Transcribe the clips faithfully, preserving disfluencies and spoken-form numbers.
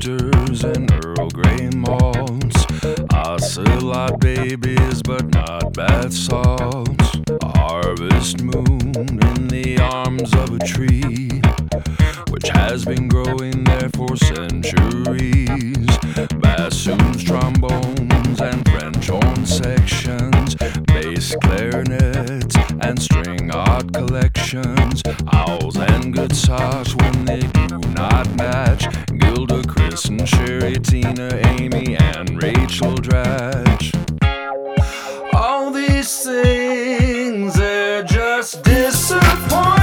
oysters and Earl Grey malts, ocelot babies but not bath salts, a harvest moon in the arms of a tree which has been growing there for centuries, bassoons, trombones, and French horn sections, bass clarinets and string odd collections, owls and good socks when they do not match, Gilda, Chris, and Sherry, Tina, Amy, and Rachel Dratch. All these things, they're just disappointing.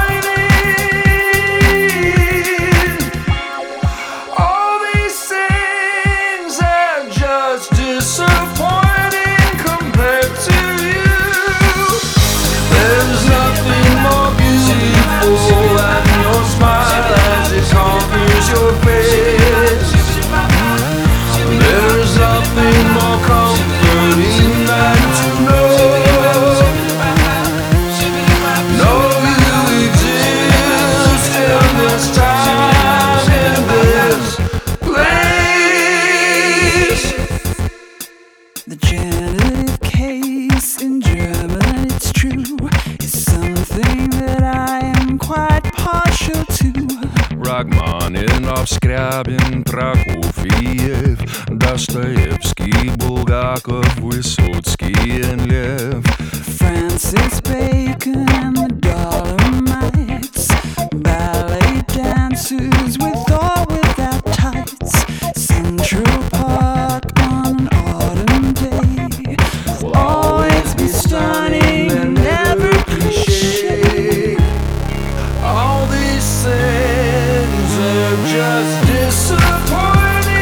All these things are just disappointing compared to you. There's nothing more beautiful than your smile as it conquers your face. There's nothing more comforting than to know, know you exist in this time, in this place. The genitive case in German, it's true, is something that I am quite partial to. Rachmaninoff, Scriabin, Prokofiev, Dostoevsky, Bulgakov, Vysotsky, and Lev, Francis Bacon and the Dolomites, ballet dancers with or without tights, Central Park on an autumn day will always be stunning and never cliche. All these things are just disappointing.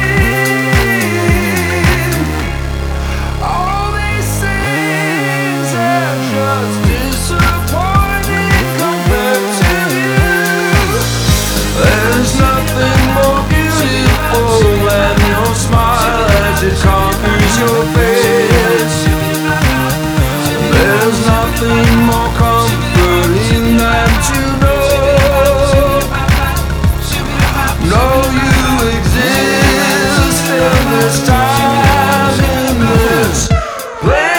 All these things are just disappointing compared to you. There's nothing more beautiful than your smile as it conquers your face. There's nothing more comforting than to know, know you exist in this time, in this place.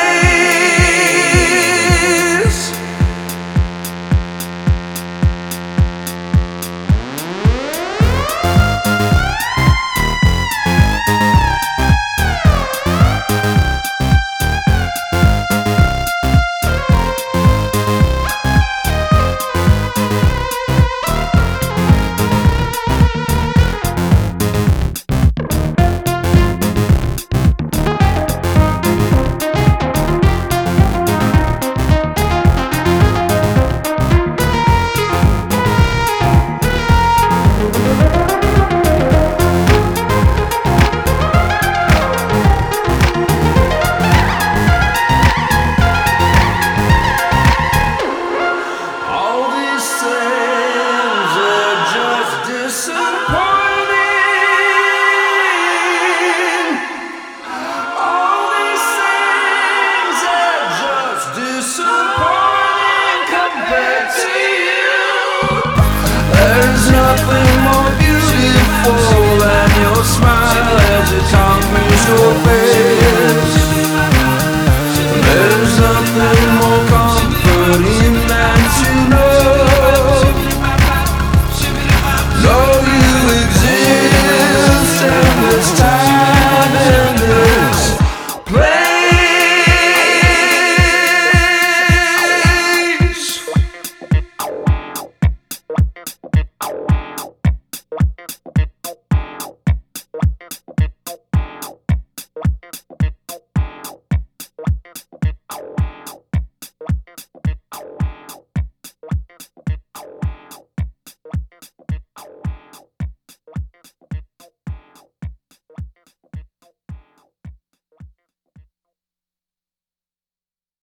There's nothing more beautiful than your smile as it conquers your face.